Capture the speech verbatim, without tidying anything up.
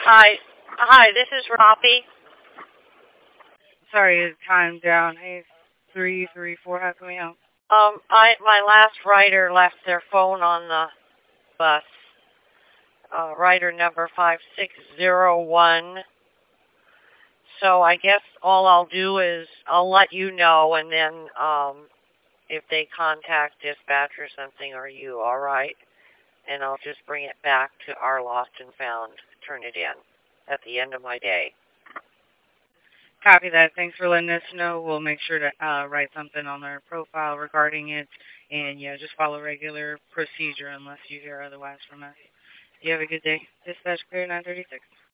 Hi. Hi, this is Roppy. Sorry, it's time down. Hey, three three four. How can we help? Um, I my last rider left their phone on the bus. Uh, rider number five six zero one. So I guess all I'll do is I'll let you know, and then um, if they contact dispatch or something, or you, all right? And I'll just bring it back to our lost and found. Turn it in at the end of my day. Copy that. Thanks for letting us know. We'll make sure to uh, write something on our profile regarding it, and yeah, just follow regular procedure unless you hear otherwise from us. You have a good day. Dispatch clear nine thirty-six.